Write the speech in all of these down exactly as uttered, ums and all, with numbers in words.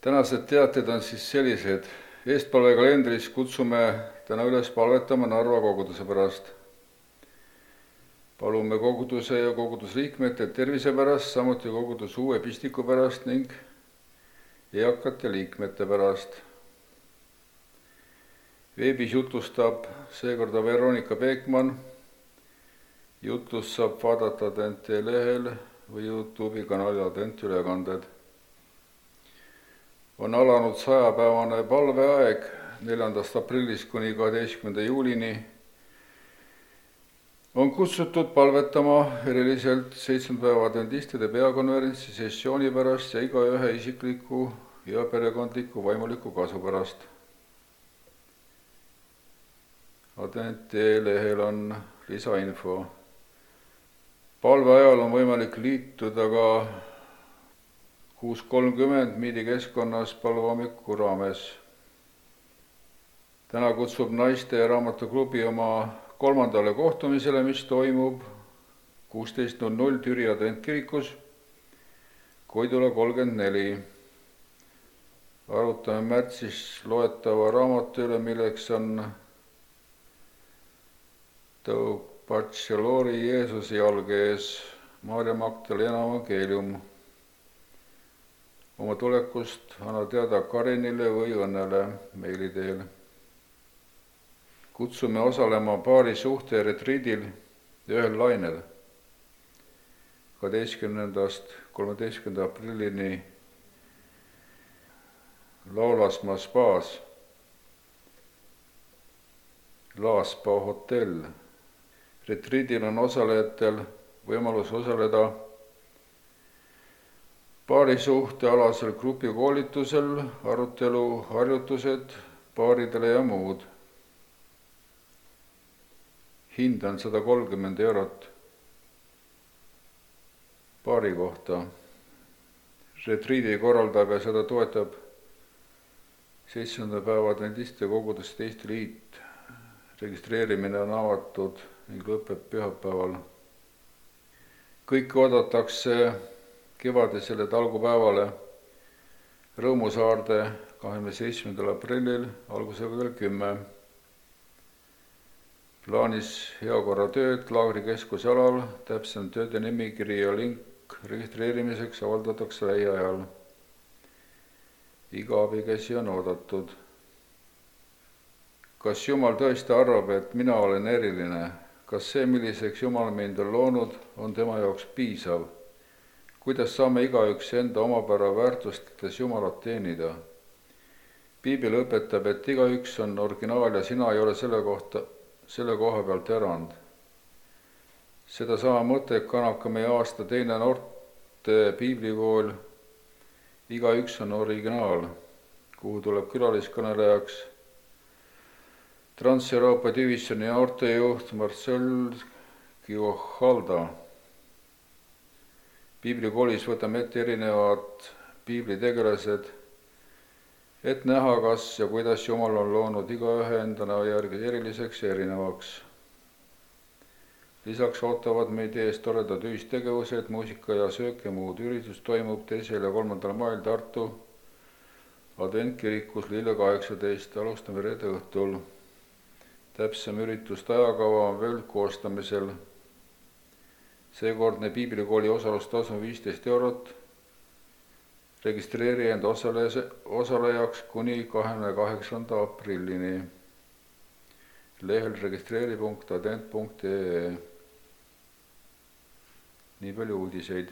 Tänased teated on siis sellised. Eestpalvekalendris kutsume täna üles palvetama Narva koguduse pärast. Palume koguduse ja kogudusliikmete tervise pärast, samuti koguduse uue pistiku pärast ning eakate liikmete pärast. Veebis jutustab seekorda Veronika Peekmann. Jutust saab vaadata Adent lehel või YouTube'i kanali Adent ülekanded. On alanud sajapäevane palveaeg neljandast aprillist kuni kaheteistkümnenda juulini. On kutsutud palvetama eriliselt seitsmenda päeva adventistide peakonverentsi sessiooni pärast ja igaühe isikliku ja perekondliku vaimuliku kasu pärast. Adent lehel on lisainfo. Palve ajal on võimalik liituda ka kuus kolmkümmend Miidi keskkonnas palvehommiku raames. Täna kutsub naiste raamatuklubi oma kolmandale kohtumisele, mis toimub kuusteist null null Türi adventkirikus, Koidula kolmkümmend neli. Arutame märtsis loetava raamatu üle, milleks on Tõug Bartšelori Jeesuse jalge ees, Maarja Magdalena evangeelium. Oma tulekust anna teada Karinile või Õnnele meili teel. Kutsume osalema paari suhte retriidil ühel lainel kaheteistkümnendast kolmeteistkümnenda aprillini Laulasmaa spaas, Laaspa hotell. Retriidil on osalejatel võimalus osaleda paarisuhte alasel grupikoolitusel, arutelu, harjutused paaridele ja muud. Hind on sada kolmkümmend eurot paari kohta. Retriidi korraldab ja seda toetab seitsmenda päeva adventistide koguduste Eesti Liit. Registreerimine on avatud ning lõpeb pühapäeval. Kõik oodatakse kevadisele talgupäevale Rõõmusaarde kahekümne seitsmendal aprillil algusega kell kümme. Plaanis heakorratööd Laagrikeskuse alal, täpsem tööde nimikiri ja link registreerimiseks avaldatakse lähiajal. Iga abikäsi on oodatud. Kas Jumal tõesti arvab, et mina olen eriline? Kas see, milliseks Jumal mind on loonud, on tema jaoks piisav? Kuidas saame igaüks enda omapära väärtustades Jumalat teenida? Piibel õpetab, et igaüks on originaal ja sina ei ole selle kohta, selle koha pealt erand. Seda sama mõtet kannab ka meie aasta teine noorte piiblikool. Igaüks on originaal, kuhu tuleb külaliskõnelejaks Trans-Euroopa divisjoni noortejuht Marcel Kiohalda. Piiblikoolis võtame ette erinevad piiblitegelased, et näha, kas ja kuidas Jumal on loonud igaühe endana järgi eriliseks ja erinevaks. Lisaks ootavad meid ees toredad ühistegevused, muusika ja söök ja muud. Üritus toimub teisel ja kolmandal mail Tartu adventkirikus Lille kaheksateist. Alustame reede õhtul. Täpsem üritust ajakava on veel koostamisel. Seekordne piiblikooli osalustasu on viisteist eurot. Registreeri end osalejaks kuni kahekümne kaheksanda aprillini. Lehel registreeri punkt adent punkt ee. Nii palju uudiseid.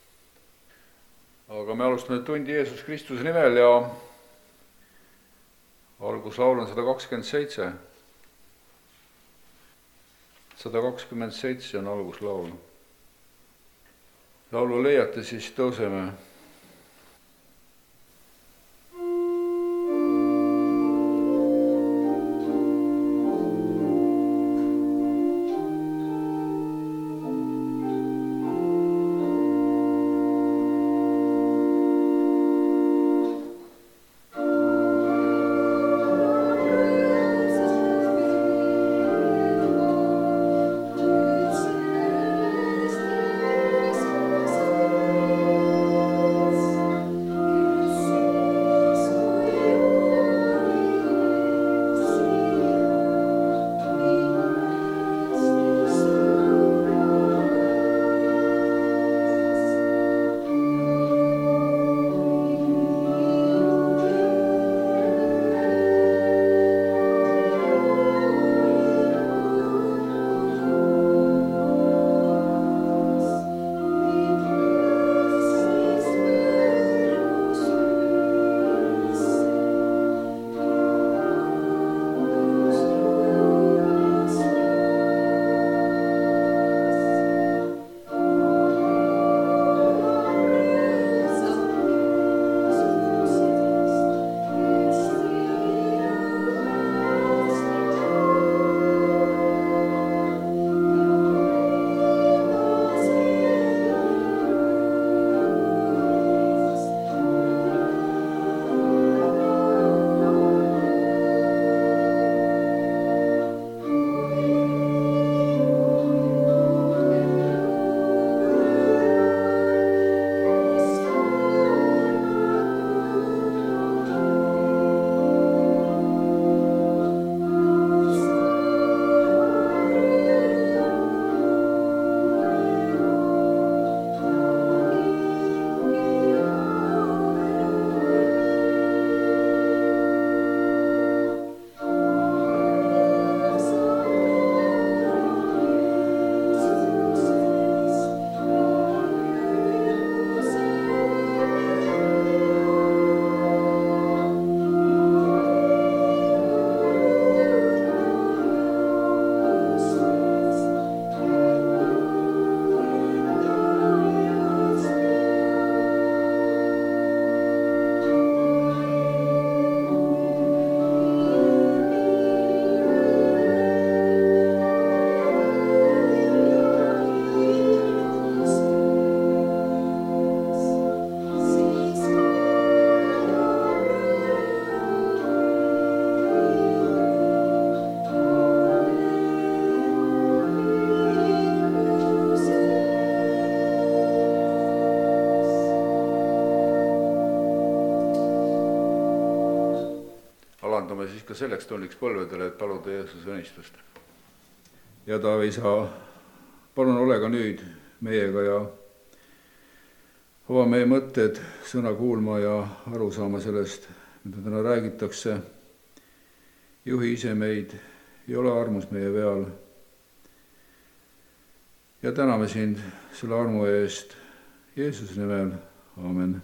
Aga me alustame tundi Jeesus Kristuse nimel ja alguslaul on sada kakskümmend seitse. sada kakskümmend seitse on alguslaul. Laulu leiate, siis tõuseme. Thank you. taandume siis ka selleks tunniks põlvedele, et paluda Jeesuse õnnistust. ja Taavi isa, palun ole ka nüüd meiega ja ava meie mõtted sõna kuulma ja aru saama sellest, mida täna räägitakse. Juhi ise meid ja ole armus meie peal. Ja täname sind selle armu eest Jeesuse nimel. Aamen.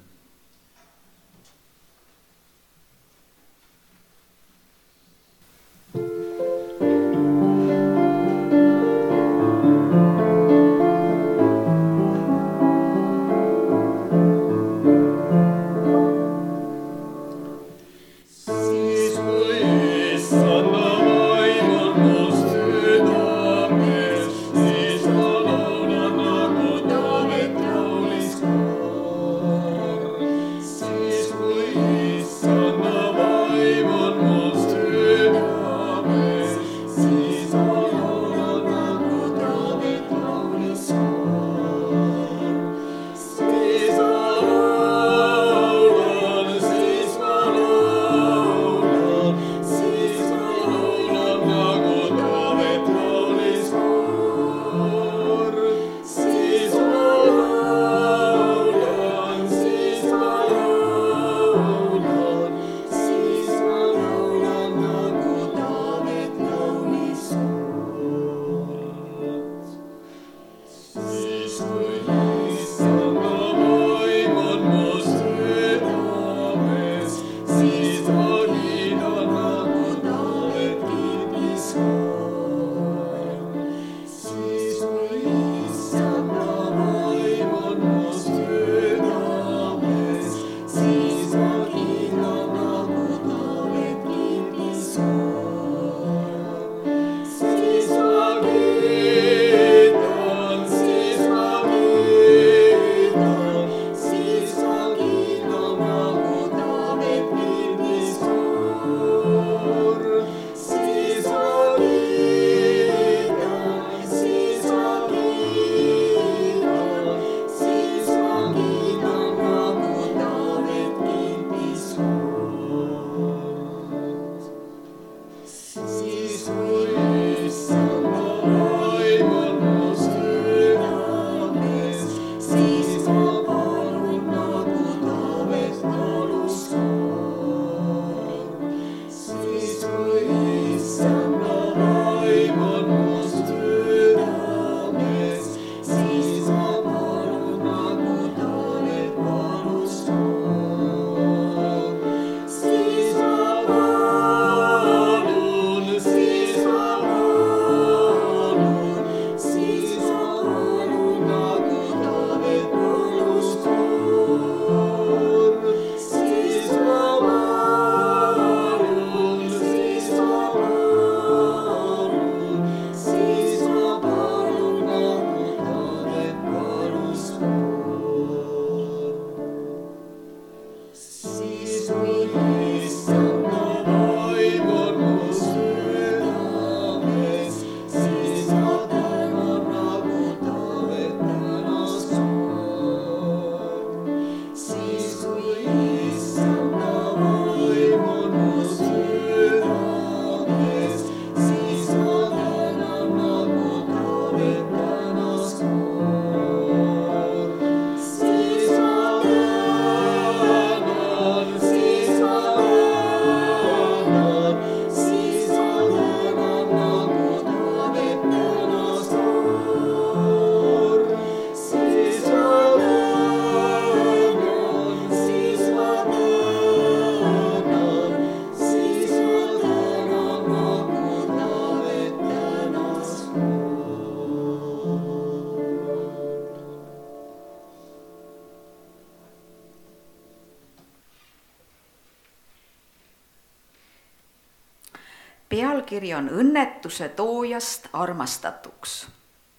Pealkiri on õnnetuse toojast armastatuks.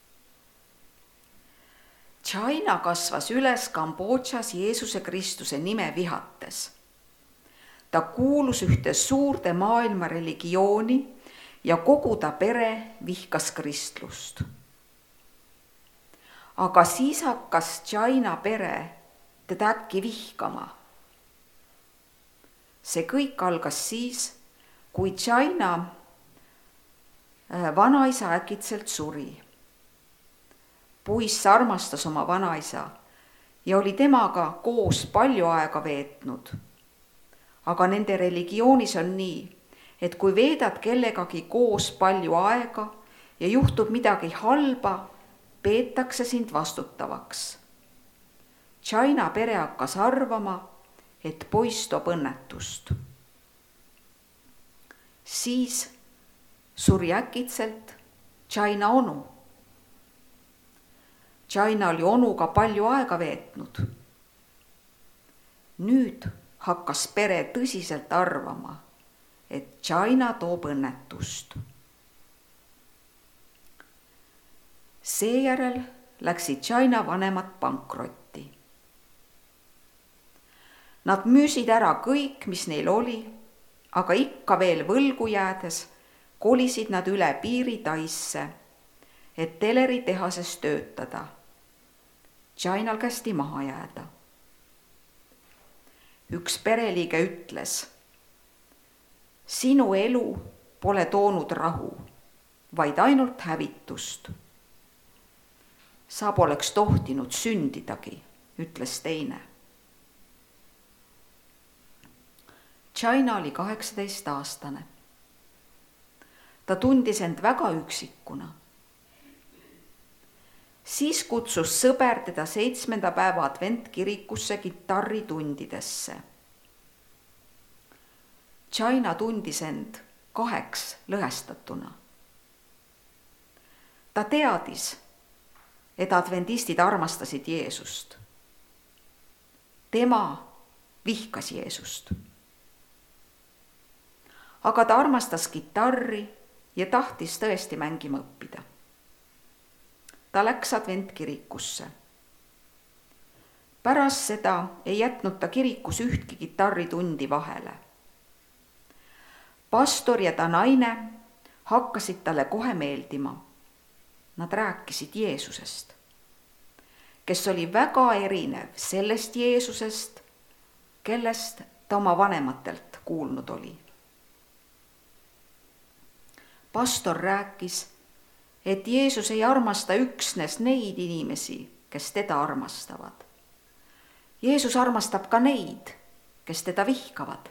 China kasvas üles Kambodžas Jeesuse Kristuse nime vihates. Ta kuulus ühte suurde maailma religiooni ja kogu ta pere vihkas kristlust. Aga siis hakkas China pere teda äkki vihkama. See kõik algas siis, kui China vanaisa äkitselt suri. Poiss armastas oma vanaisa ja oli temaga koos palju aega veetnud. Aga nende religioonis on nii, et kui veedad kellegagi koos palju aega ja juhtub midagi halba, peetakse sind vastutavaks. China pere hakkas arvama, et poiss toob õnnetust. Siis suri äkitselt China onu. China oli onuga palju aega veetnud. Nüüd hakkas pere tõsiselt arvama, et China toob õnnetust. Seejärel läksid China vanemad pankrotti. Nad müüsid ära kõik, mis neil oli, aga ikka veel võlgu jäädes kolisid nad üle piiri Taisse, et teleritehases töötada. Chinal kästi maha jääda. Üks pereliige ütles: sinu elu pole toonud rahu, vaid ainult hävitust. Sa poleks tohtinud sündidagi, ütles teine. China oli kaheksateist aastane. Ta tundis end väga üksikuna. Siis kutsus sõber teda seitsmenda päeva adventkirikusse kitarritundidesse. China tundis end kaheks lõhestatuna. Ta teadis, et adventistid armastasid Jeesust. Tema vihkas Jeesust. Aga ta armastas kitarri ja tahtis tõesti mängima õppida. Ta läks adventkirikusse. Pärast seda ei jätnud ta kirikus ühtki kitarritundi vahele. Pastor ja ta naine hakkasid talle kohe meeldima. Nad rääkisid Jeesusest, kes oli väga erinev sellest Jeesusest, kellest ta oma vanematelt kuulnud oli. Pastor rääkis, et Jeesus ei armasta üksnes neid inimesi, kes teda armastavad. Jeesus armastab ka neid, kes teda vihkavad.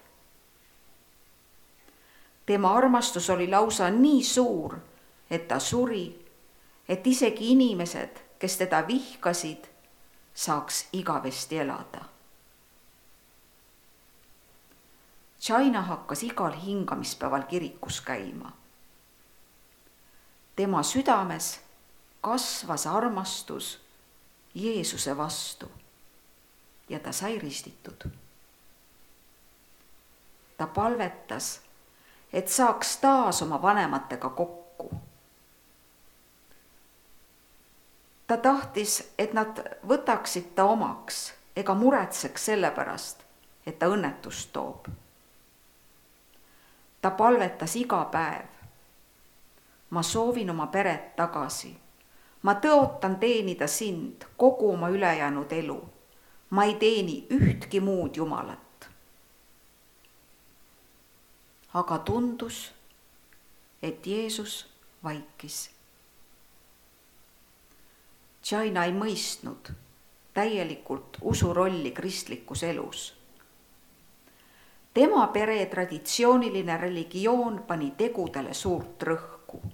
Tema armastus oli lausa nii suur, et ta suri, et isegi inimesed, kes teda vihkasid, saaks igavesti elada. China hakkas igal hingamispäeval kirikus käima. Tema südames kasvas armastus Jeesuse vastu ja ta sai ristitud. Ta palvetas, et saaks taas oma vanematega kokku. Ta tahtis, et nad võtaksid ta omaks ega muretseks selle pärast, et ta õnnetust toob. Ta palvetas iga päev. Ma soovin oma peret tagasi. Ma tõotan teenida sind kogu oma ülejäänud elu. Ma ei teeni ühtki muud jumalat. Aga tundus, et Jeesus vaikis. China ei mõistnud täielikult usu rolli kristlikus elus. Tema pere traditsiooniline religioon pani tegudele suurt rõhku.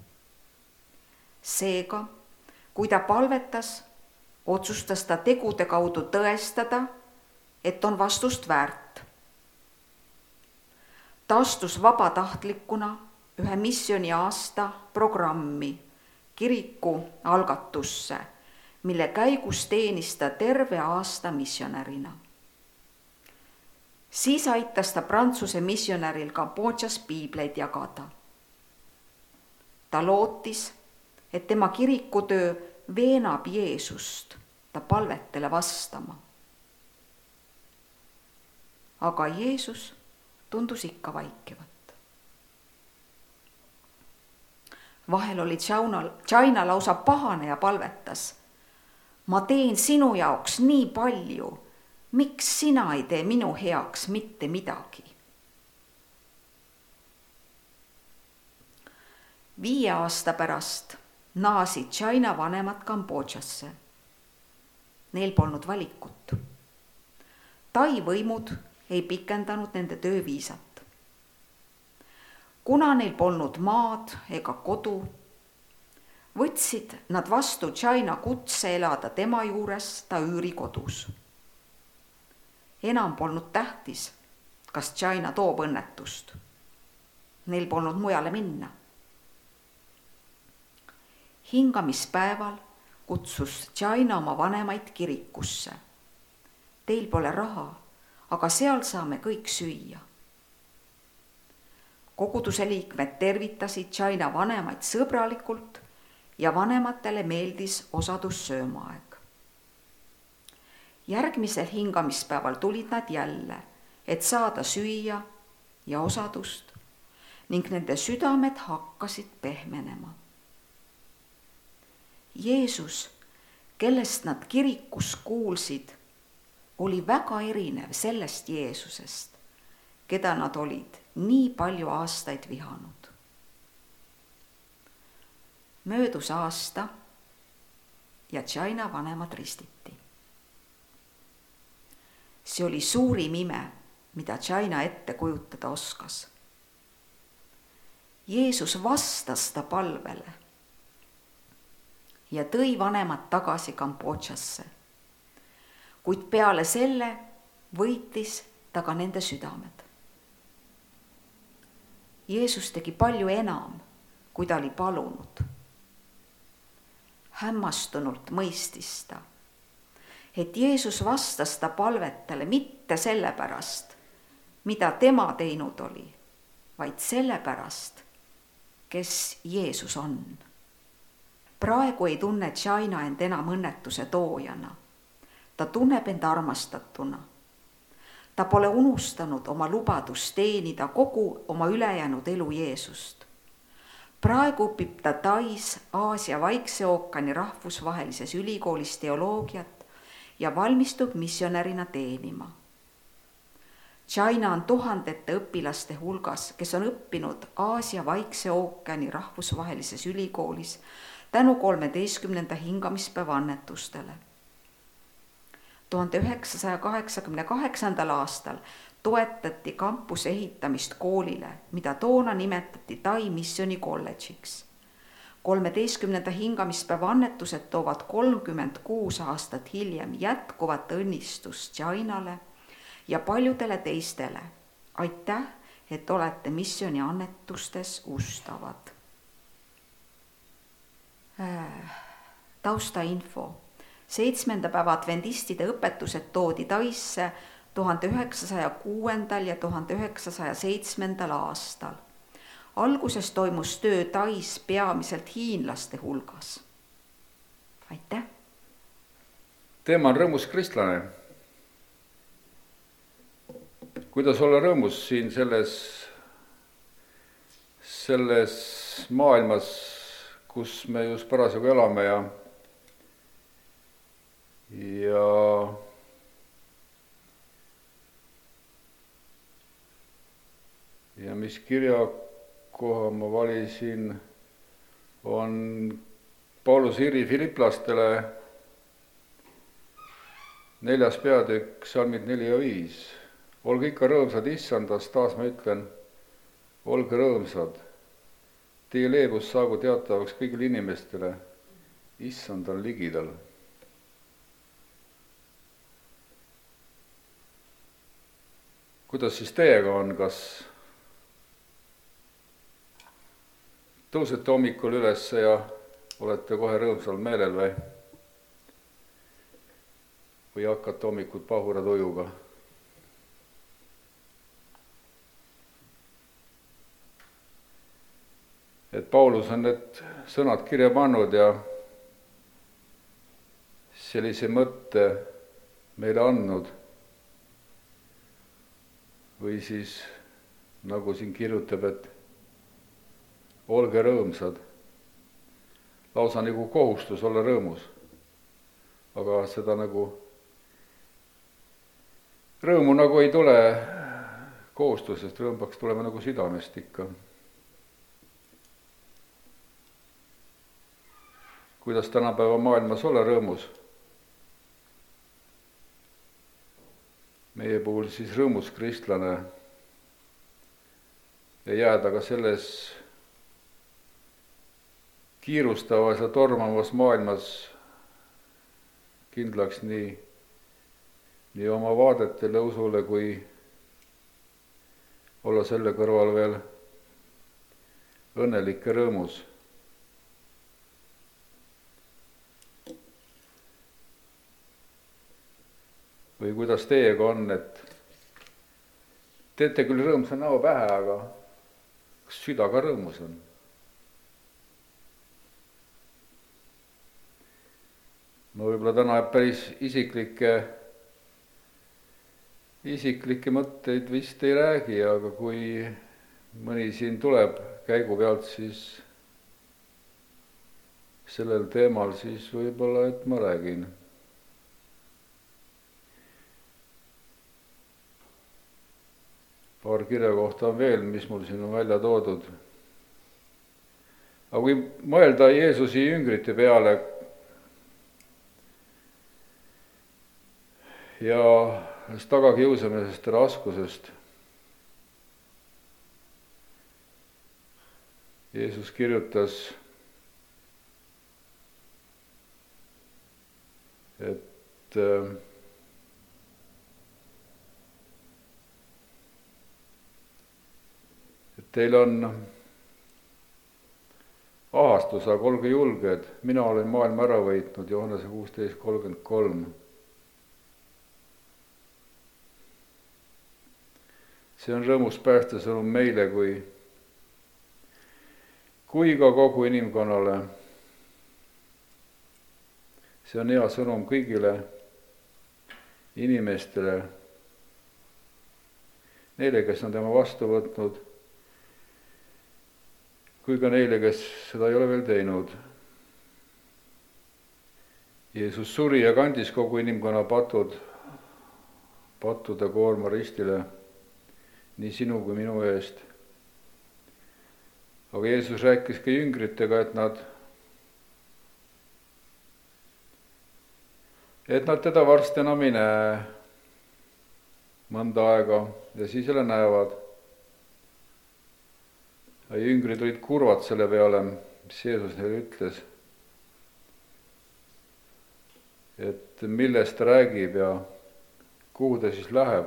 Seega, kui ta palvetas, otsustas ta tegude kaudu tõestada, et on vastust väärt. Ta astus vabatahtlikuna ühe missiooni aasta programmi kiriku algatusse, mille käigus teenis ta terve aasta missionärina. Siis aitas ta Prantsuse missionäril Kambodžas piibleid jagada. Ta lootis, et tema kirikutöö veenab Jeesust ta palvetele vastama. Aga Jeesus tundus ikka vaikivat. Vahel oli China lausa pahane ja palvetas: ma teen sinu jaoks nii palju, miks sina ei tee minu heaks mitte midagi? viie aasta pärast naasid China vanemad Kambodžasse. Neil polnud valikut. Tai võimud ei pikendanud nende tööviisat. Kuna neil polnud maad ega kodu, võtsid nad vastu China kutse elada tema juures ta üürikodus. Enam polnud tähtis, kas China toob õnnetust. Neil polnud mujale minna. Hingamispäeval kutsus China oma vanemaid kirikusse. Teil pole raha, aga seal saame kõik süüa. Koguduse liikmed tervitasid China vanemaid sõbralikult ja vanematele meeldis osadussöömaaeg. Järgmisel hingamispäeval tulid nad jälle, et saada süüa ja osadust ning nende südamed hakkasid pehmenema. Jeesus, kellest nad kirikus kuulsid, oli väga erinev sellest Jeesusest, keda nad olid nii palju aastaid vihanud. Möödus aasta ja China vanemad ristiti. See oli suurim ime, mida China ette kujutada oskas. Jeesus vastas ta palvele ja tõi vanemad tagasi Kambodžasse, kuid peale selle võitis ta ka nende südamed. Jeesus tegi palju enam, kui ta oli palunud. Hämmastunult mõistis ta, et Jeesus vastas ta palvetele mitte sellepärast, mida tema teinud oli, vaid sellepärast, kes Jeesus on. Praegu ei tunne China end enam õnnetuse toojana. Ta tunneb end armastatuna. Ta pole unustanud oma lubadust teenida kogu oma ülejäänud elu Jeesust. Praegu õpib ta Tais Aasia Vaikse ookeani rahvusvahelises ülikoolis teoloogiat ja valmistub missionärina teenima. China on tuhandete õpilaste hulgas, kes on õppinud Aasia Vaikse ookeani rahvusvahelises ülikoolis tänu kolmeteistkümnenda hingamispäeva annetustele. tuhande üheksasaja kaheksakümne kaheksandal aastal toetati kampuse ehitamist koolile, mida toona nimetati Tai Missioni kolledžiks. kolmeteistkümnenda hingamispäeva annetused toovad kolmkümmend kuus aastat hiljem jätkuvat õnnistust Chinale ja paljudele teistele. Aitäh, et olete missiooni annetustes ustavad. Taustainfo. Seitsmenda päeva adventistide õpetused toodi Taisse tuhande üheksasaja kuuendal ja tuhande üheksasaja seitsmendal aastal. Alguses toimus töö Tais peamiselt hiinlaste hulgas. Aitäh! Teema on rõõmus kristlane. Kuidas olla rõõmus siin selles, selles maailmas, kus me just parasjagu elame ja ja ja mis kirjakoha ma valisin, on Paulus Iri Filiplastele neljas peatükk, salmid neli ja viis. Olge ikka rõõmsad issandas, taas ma ütlen, olge rõõmsad. Teie leebus saagu teatavaks kõigile inimestele, issand on ligidal. Kuidas siis teiega on, kas tõusete hommikul üles ja olete kohe rõõmsal meelel või, või hakkate hommikut pahura tujuga? Et Paulus on need sõnad kirja pannud ja sellise mõtte meile andnud. Või siis, nagu siin kirjutab, et olge rõõmsad. Lausa nagu kohustus olla rõõmus. Aga seda nagu, rõõmu nagu ei tule kohustusest, rõõm peaks tulema nagu südamest ikka. kuidas tänapäeva maailmas olla rõõmus. Meie puhul siis rõõmus kristlane ja jääda ka selles kiirustavas ja tormavas maailmas kindlaks nii, nii oma vaadetele usule, kui olla selle kõrval veel õnnelik ja rõõmus. Või kuidas teiega on, et teete küll rõõmsa näo pähe, aga kas süda ka rõõmus on? Ma võib-olla täna päris isiklikke, isiklikke mõtteid vist ei räägi, aga kui mõni siin tuleb käigu pealt, siis sellel teemal siis võib-olla, et ma räägin. Paar kirja kohta on veel, mis mul siin on välja toodud. Aga kui mõelda Jeesuse jüngrite peale ja tagakiusamisest ja raskusest, Jeesus kirjutas, et teil on ahastus, aga olge julged, mina olen maailma ära võitnud, Johannese kuusteist kolmkümmend kolm. See on rõõmus päästesõnum meile kui, kui ka kogu inimkonnale. See on hea sõnum kõigile inimestele, neile, kes on tema vastu võtnud, kui ka neile, kes seda ei ole veel teinud. Jeesus suri ja kandis kogu inimkonna patud, pattude koorma ristile, nii sinu kui minu eest. Aga Jeesus rääkis ka jüngritega, et nad, et nad teda varsti enam ei näe mõnda aega ja siis jälle näevad. Ja jüngrid olid kurvad selle peale, mis Jeesus neile ütles, et millest ta räägib ja kuhu ta siis läheb.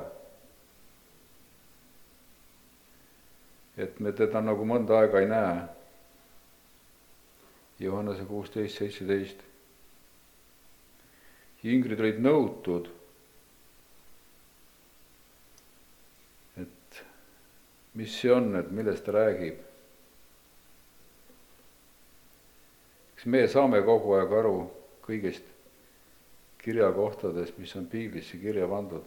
Et me teda nagu mõnda aega ei näe. Johannese kuusteist seitseteist. Jüngrid olid nõutud, et mis see on, et millest ta räägib. Kas me saame kogu aeg aru kõigist kirjakohtadest, mis on piiblisse kirja pandud.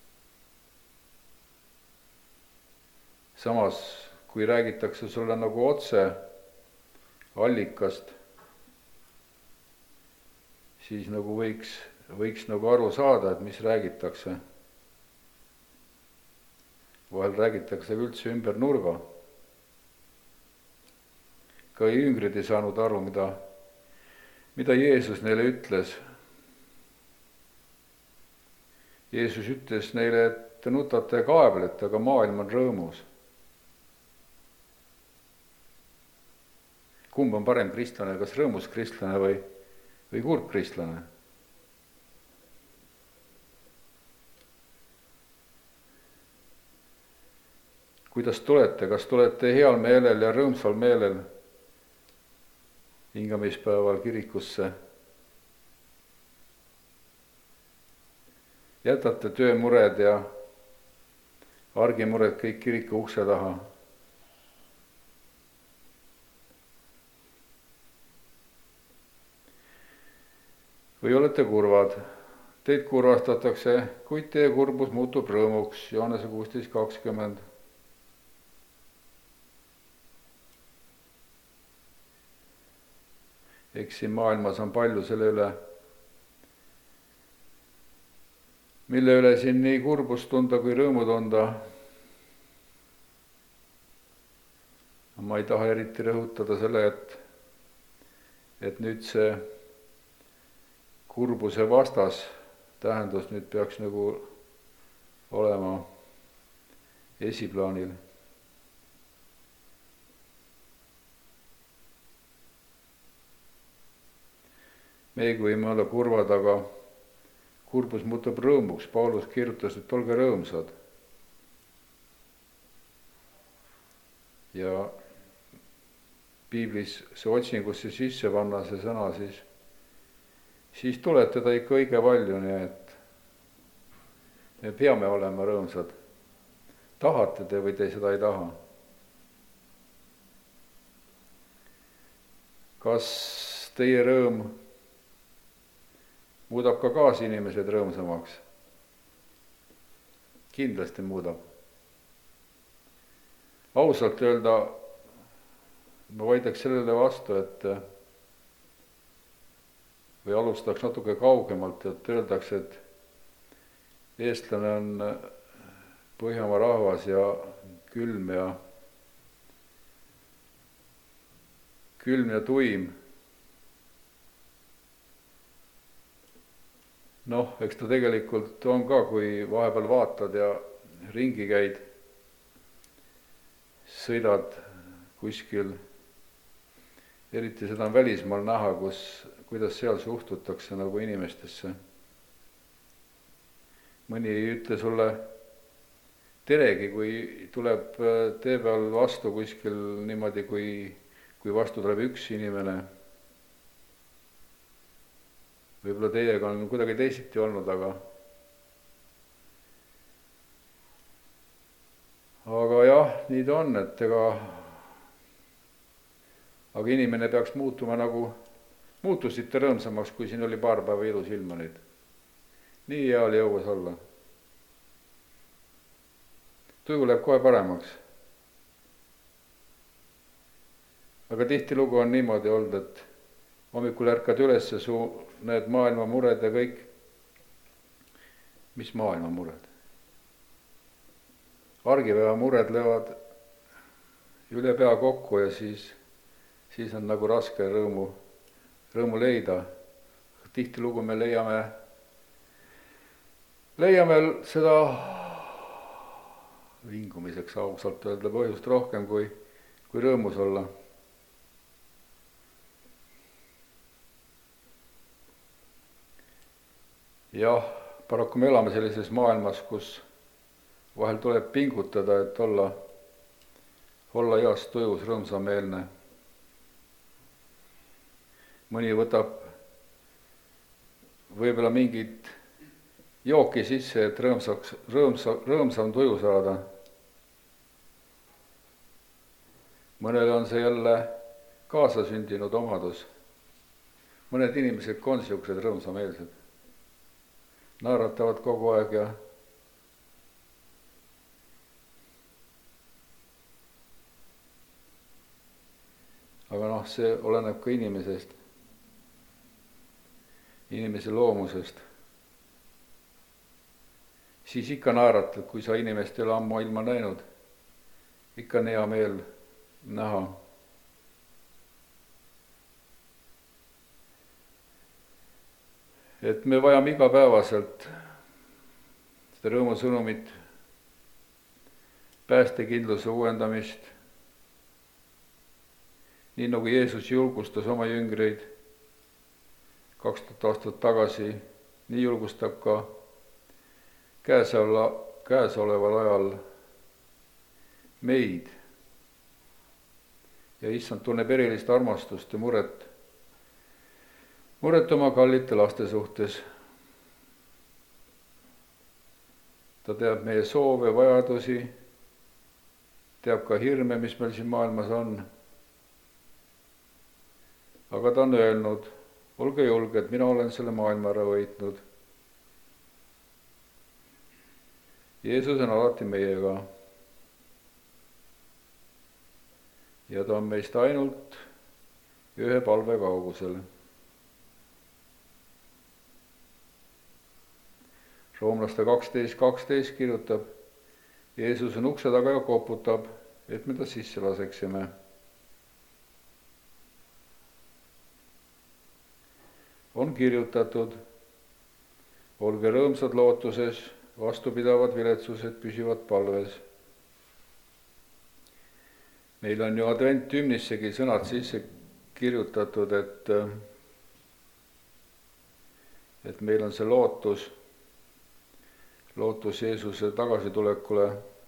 Samas, kui räägitakse sulle nagu otse allikast, siis nagu võiks, võiks nagu aru saada, et mis räägitakse. Vahel räägitakse üldse ümber nurga. Ka jüngrid ei saanud aru, mida mida Jeesus neile ütles. Jeesus ütles neile, et te nutate ja kaeblete, aga maailm on rõõmus. Kumb on parem kristlane, kas rõõmus kristlane või, või kurb kristlane? Kuidas tulete, kas tulete heal meelel ja rõõmsal meelel hingamispäeval kirikusse? Jätate töömured ja argimured kõik kiriku ukse taha. Või olete kurvad? Teid kurvastatakse, kuid teie kurbus muutub rõõmuks, Johannese kuusteist kakskümmend. Eks siin maailmas on palju selle üle, mille üle siin nii kurbust tunda kui rõõmu tunda. Ma ei taha eriti rõhutada selle, et, et nüüd see kurbuse vastas tähendus nüüd peaks nagu olema esiplaanil. Meegi võime olla kurvad, aga kurbus muutub rõõmuks. Paulus kirjutas, et olge rõõmsad. Ja piiblis see otsingusse sisse panna see sõna, siis, siis tuleb teda ikka õige palju, nii et me peame olema rõõmsad. Tahate te või te seda ei taha? Kas teie rõõm muudab ka kaasinimesed rõõmsamaks? Kindlasti muudab. Ausalt öelda, ma vaidleks sellele vastu, et või alustaks natuke kaugemalt, et öeldakse, et eestlane on Põhjamaa rahvas ja külm ja külm ja tuim. Noh, eks ta tegelikult on ka, kui vahepeal vaatad ja ringi käid, sõidad kuskil, eriti seda on välismaal näha, kus, kuidas seal suhtutakse nagu inimestesse. Mõni ei ütle sulle teregi, kui tuleb tee peal vastu kuskil niimoodi, kui, kui vastu tuleb üks inimene. Võib-olla teiega on kuidagi teisiti olnud, aga aga jah, nii ta on, et ega aga inimene peaks muutuma nagu muutusite rõõmsamaks, kui siin oli paar päeva ilus ilma nüüd. Nii hea oli õues olla. Tuju läheb kohe paremaks. Aga tihtilugu on niimoodi olnud, et hommikul ärkad üles su need maailma mured ja kõik. Mis maailma mured? Argipäeva mured löövad üle pea kokku ja siis, siis on nagu raske rõõmu, rõõmu leida. Tihtilugu me leiame, leiame seda vingumiseks ausalt öelda põhjust rohkem kui, kui rõõmus olla. Jah, paraku me elame sellises maailmas, kus vahel tuleb pingutada, et olla, olla heas tujus rõõmsameelne. Mõni võtab võib-olla mingit jooki sisse, et rõõmsaks, rõõmsa, rõõmsam tuju saada. Mõnel on see jälle kaasasündinud omadus. Mõned inimesed on siuksed rõõmsameelsed. Naeratavad kogu aeg ja aga noh, see oleneb ka inimesest, inimese loomusest. Siis ikka naeratad, kui sa inimest ei ole ammu ilma näinud. Ikka on hea meel näha. Et me vajame igapäevaselt seda rõõmusõnumit, päästekindluse uuendamist, nii nagu Jeesus julgustas oma jüngreid kaks tuhat aastat tagasi, nii julgustab ka käesoleva, käesoleval ajal meid. Ja issand tunneb erilist armastust ja muret, muret oma kallite laste suhtes. Ta teab meie soove, vajadusi, teab ka hirme, mis meil siin maailmas on. Aga ta on öelnud, olge julged, mina olen selle maailma ära võitnud. Jeesus on alati meiega. Ja ta on meist ainult ühe palve kaugusel. Roomlaste kaksteist kaksteist kirjutab, Jeesus on ukse taga ja koputab, et me ta sisse laseksime. On kirjutatud, olge rõõmsad lootuses, vastupidavad viletsused püsivad palves. Meil on ju adventhümnissegi sõnad sisse kirjutatud, et, et meil on see lootus, lootus Jeesuse tagasitulekule.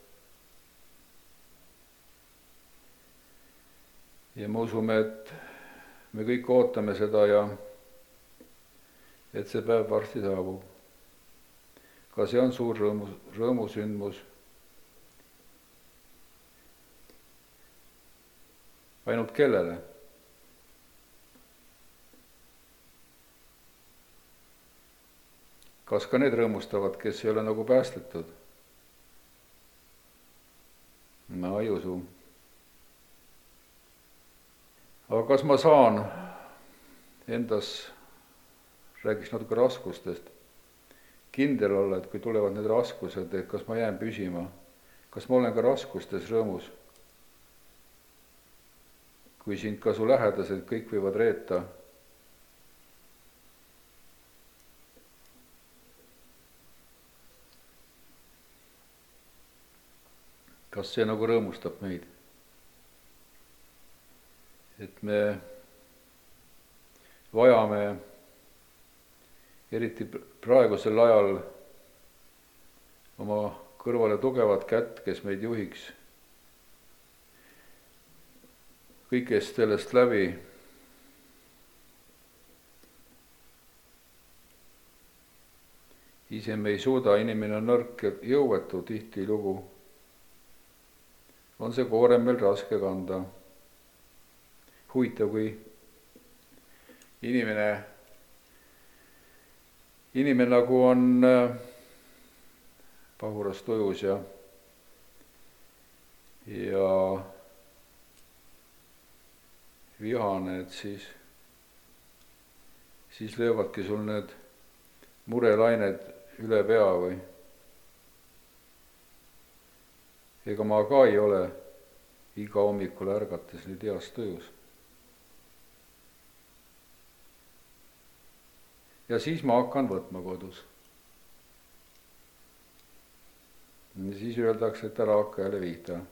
Ja me usume, et me kõik ootame seda ja et see päev varsti saabub. Ka see on suur rõõmu, rõõmusündmus. Ainult kellele? Kas ka need rõõmustavad, kes ei ole nagu päästetud? Ma ei usu. Aga kas ma saan endas, räägiks natuke raskustest, kindel olla, et kui tulevad need raskused, et kas ma jään püsima, kas ma olen ka raskustes rõõmus? Kui sind ka su lähedased kõik võivad reeta. Kas see nagu rõõmustab meid? Et me vajame eriti praegusel ajal oma kõrvale tugevat kätt, kes meid juhiks kõigest sellest läbi. Ise me ei suuda, inimene on nõrk ja jõuetu tihti lugu. On see koorem meil raske kanda. Huvitav, kui inimene, inimene nagu on pahuras tujus ja, ja vihane, et siis, siis löövadki sul need murelained üle pea või. Ega ma ka ei ole iga hommikul ärgates nüüd heas tujus. Ja siis ma hakkan võtma kodus. Ja siis öeldakse, et ära hakka jälle vihta.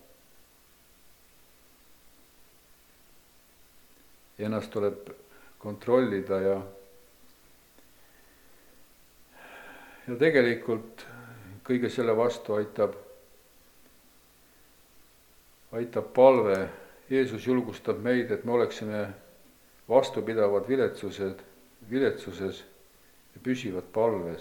Ennast tuleb kontrollida ja, ja tegelikult kõige selle vastu aitab, aitab palve. Jeesus julgustab meid, et me oleksime vastupidavad viletsused, viletsuses ja püsivad palves.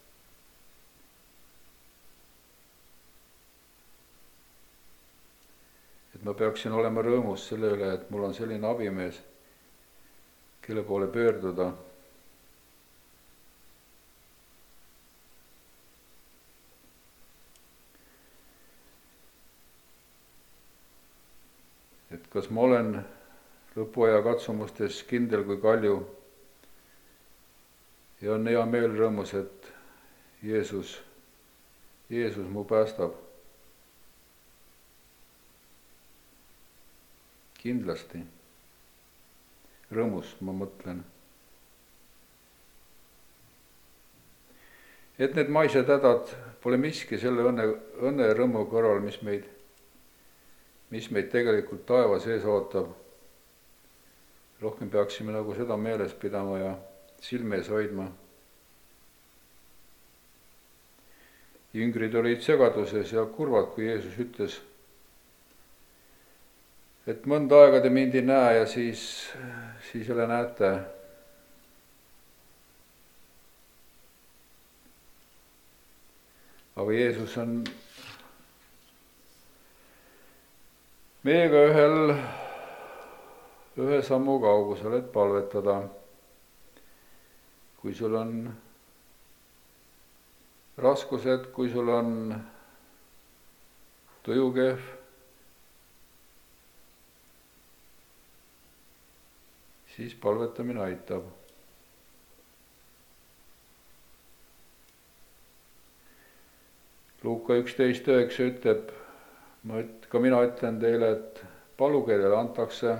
Et ma peaksin olema rõõmus selle üle, et mul on selline abimees, kelle poole pöörduda. Et kas ma olen lõpuaja katsumustes kindel kui kalju ja on hea meel rõõmus, et Jeesus, Jeesus mu päästab. Kindlasti. Rõõmus, ma mõtlen. Et need maised hädad pole miski selle õnne, õnne ja rõõmu kõrval, mis meid, mis meid tegelikult taeva sees ootab. Rohkem peaksime nagu seda meeles pidama ja silmees hoidma. Jüngrid olid segaduses ja kurvad, kui Jeesus ütles, et mõnda aega te mind ei näe ja siis, siis jälle näete. Aga Jeesus on meiega ühel, ühe sammu kaugusel, et palvetada. Kui sul on raskused, kui sul on tujukehv, siis palvetamine aitab. Luuka üksteist üheksa ütleb, ka mina ütlen teile, et paluge, teile antakse,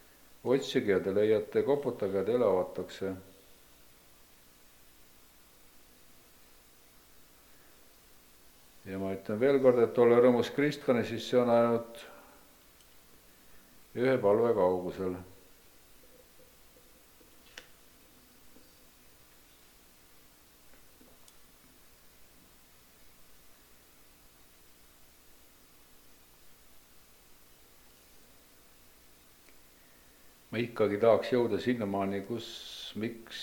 otsige ja te leiate, koputage ja teile avatakse. ütlen veel kord, et olla rõõmus kristlane, siis see on ainult ühe palve kaugusel. Ma ikkagi tahaks jõuda sinnamaani, kus, miks,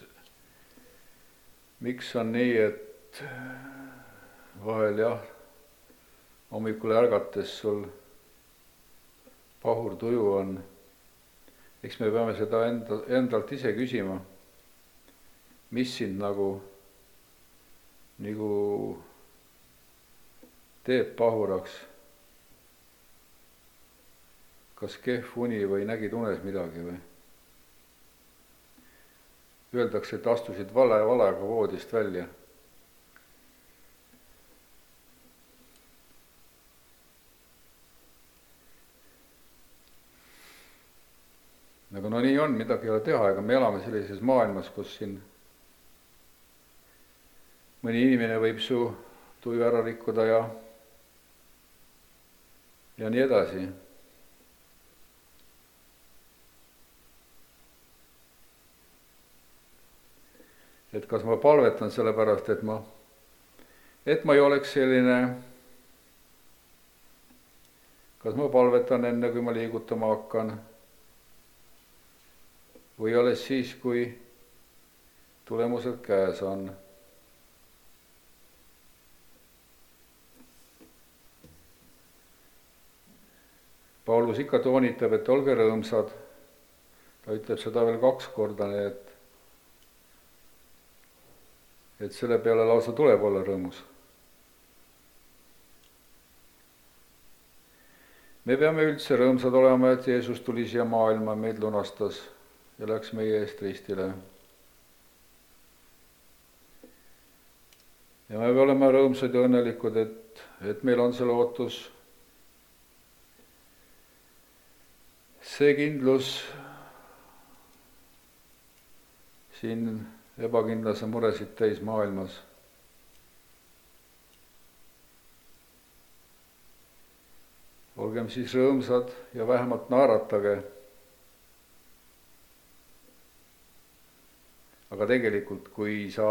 miks on nii, et vahel jah, hommikul ärgates sul pahur tuju on. Eks me peame seda enda, endalt ise küsima, mis sind nagu, nagu teeb pahuraks. Kas kehv uni või nägid unes midagi või? Öeldakse, et astusid vale valega voodist välja. Aga no nii on, midagi ei ole teha, ega me elame sellises maailmas, kus siin mõni inimene võib su tuju ära rikkuda ja, ja nii edasi. Et kas ma palvetan sellepärast, et ma, et ma ei oleks selline, kas ma palvetan enne, kui ma liigutama hakkan, või alles siis, kui tulemused käes on. Paulus ikka toonitab, et olge rõõmsad. Ta ütleb seda veel kaks korda, nii et et selle peale lausa tuleb olla rõõmus. Me peame üldse rõõmsad olema, et Jeesus tuli siia maailma, meid lunastas ja läks meie eest ristile. Ja me oleme rõõmsad ja õnnelikud, et, et meil on see lootus, see kindlus siin ebakindlas ja muresid täis maailmas. Olgem siis rõõmsad ja vähemalt naeratage. Aga tegelikult, kui sa,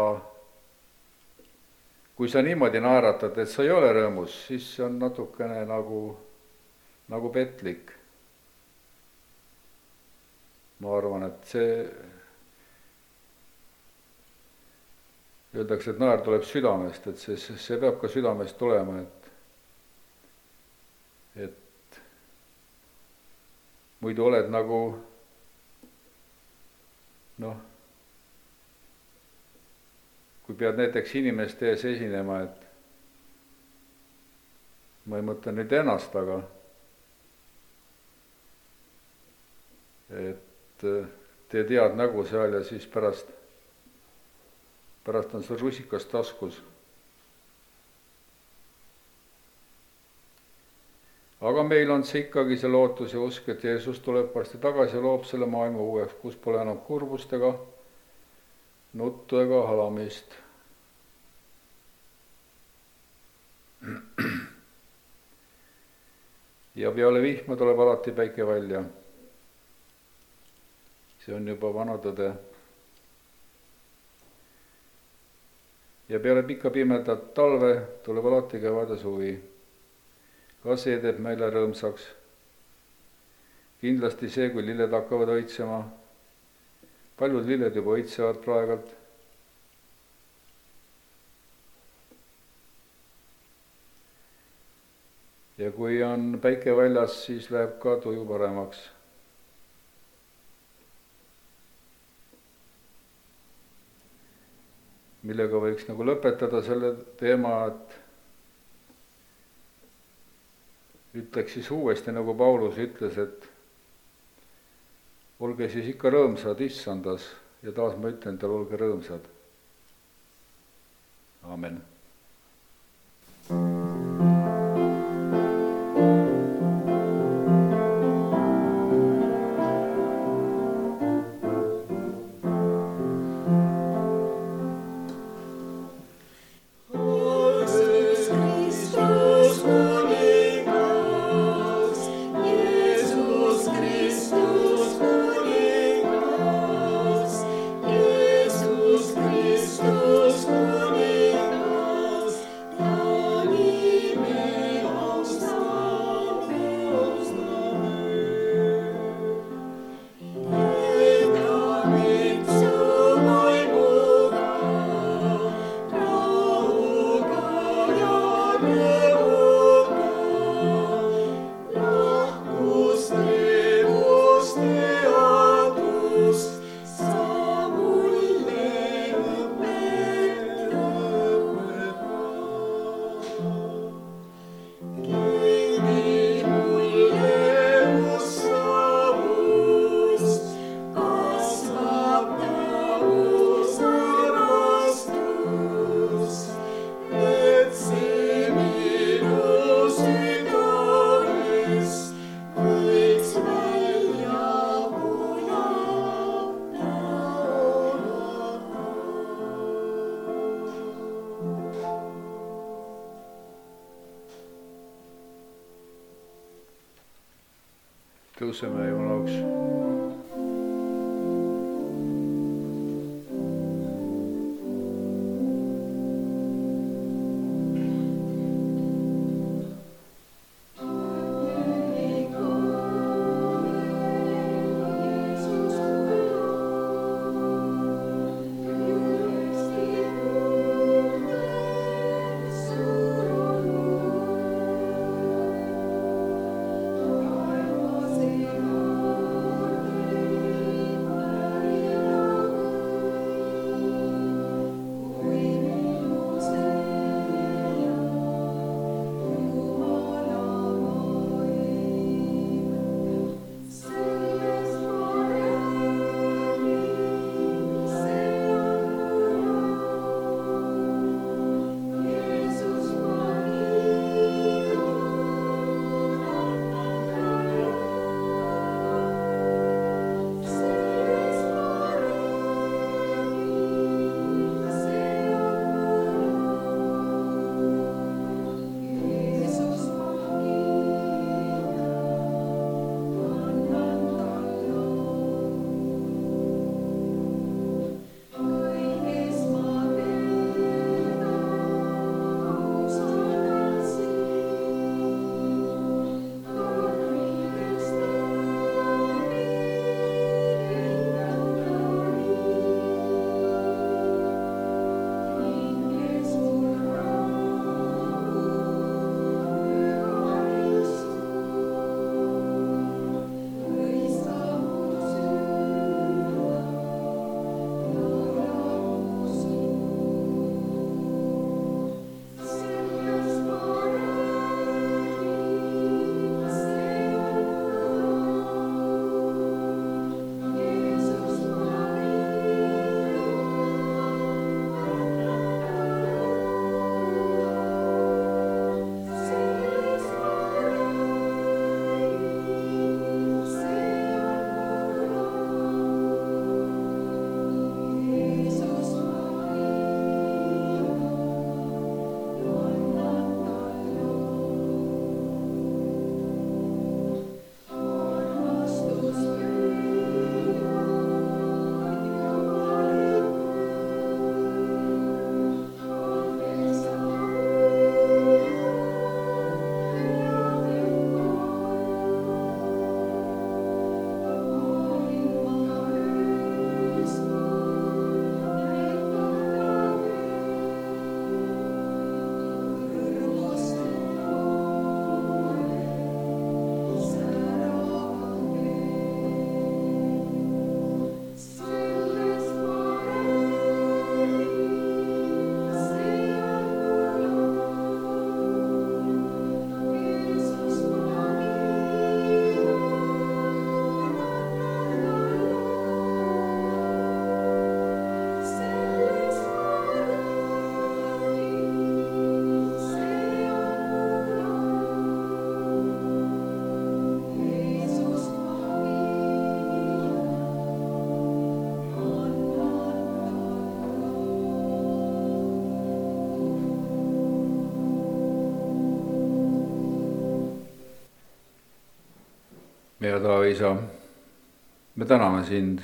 kui sa niimoodi naeratad, et sa ei ole rõõmus, siis see on natukene nagu, nagu petlik. Ma arvan, et see öeldakse, et naer tuleb südamest, et see, see peab ka südamest tulema, et, et muidu oled nagu noh, kui pead näiteks inimeste ees esinema, et ma ei mõtle nüüd ennast, aga et te tead nägu seal ja siis pärast pärast on sul rusikas taskus. Aga meil on see ikkagi see lootus ja usk, et Jeesus tuleb varsti tagasi ja loob selle maailma uueks, kus pole enam kurbust ega nuttu ega halamist. Ja peale vihma tuleb alati päike välja. See on juba vana tõde. Ja peale pikka pimedat talve tuleb alati kevad ja suvi. Ka see teeb meile rõõmsaks. Kindlasti see, kui lilled hakkavad õitsema. Paljud lilled juba õitsevad praegalt. Ja kui on päike väljas, siis läheb ka tuju paremaks. Millega võiks nagu lõpetada selle teema, et ütleks siis uuesti, nagu Paulus ütles, et olge siis ikka rõõmsad issandas ja taas ma ütlen teile, olge rõõmsad. Amen. Kristus tõuseme Jumala auks. hea Taavi isa, me täname sind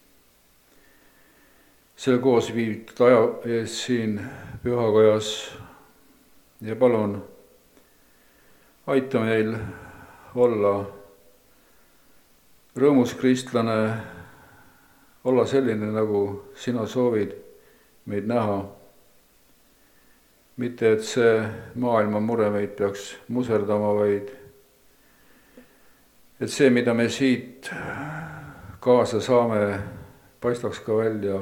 selle koos viibitud aja ees siin pühakojas ja palun aita meil olla rõõmus kristlane, olla selline, nagu sina soovid meid näha. Mitte, et see maailma mure meid peaks muserdama, vaid et see, mida me siit kaasa saame, paistaks ka välja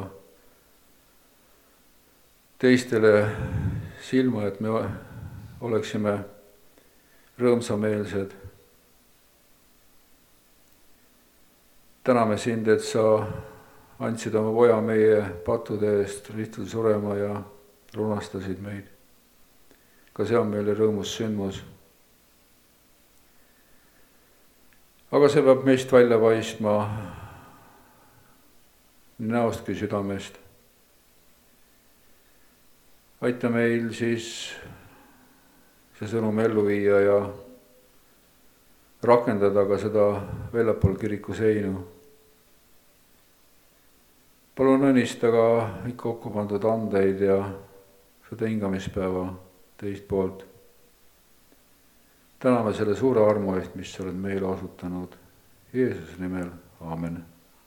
teistele silma, et me oleksime rõõmsameelsed. Täname sind, et sa andsid oma poja meie pattude eest ristil surema ja lunastasid meid. Ka see on meile rõõmus sündmus. Aga see peab meist välja paistma nii näost kui südamest. Aita meil siis see sõnum ellu viia ja rakendada ka seda väljapool kiriku seinu. Palun õnnista ka ikka kokku pandud andeid ja seda hingamispäeva teist poolt. Täname selle suure armu eest, mis sa oled meile osutanud. Jeesuse nimel, aamen.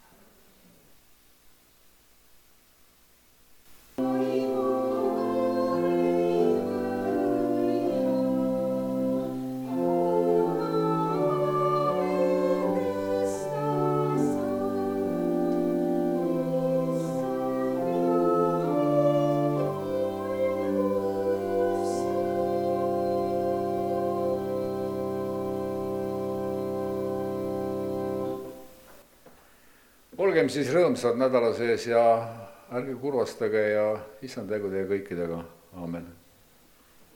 Olgem siis rõõmsad nädala sees ja ärge kurvastage ja issand tegu teie kõikidega. Aamen.